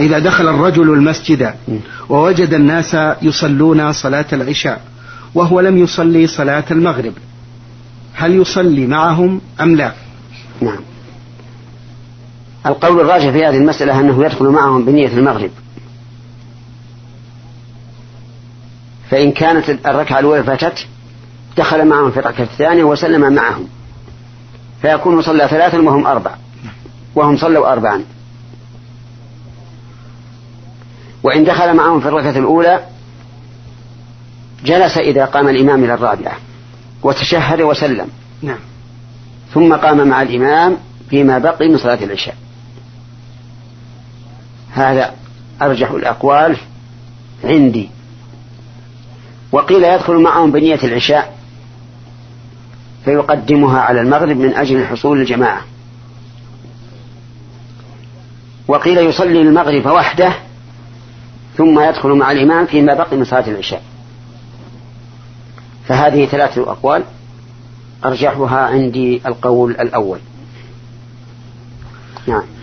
إذا دخل الرجل المسجد ووجد الناس يصلون صلاة العشاء وهو لم يصلي صلاة المغرب، هل يصلي معهم أم لا؟ نعم، القول الراجح في هذه المسألة أنه يدخل معهم بنية المغرب، فإن كانت الركعة الأولى فاتت دخل معهم في الركعة الثانية وسلم معهم، فيكون صلى 3 وهم 4 وهم صلوا 4. وإن دخل معهم في الركعة الأولى جلس إذا قام الإمام إلى الرابعة وتشهد وسلم، نعم، ثم قام مع الإمام فيما بقي من صلاة العشاء. هذا أرجح الأقوال عندي. وقيل يدخل معهم بنية العشاء فيقدمها على المغرب من أجل حصول الجماعة، وقيل يصلي المغرب وحده ثم يدخل مع الإمام فيما بقي من صلاة العشاء. فهذه 3 أقوال، أرجحها عندي القول الأول. نعم.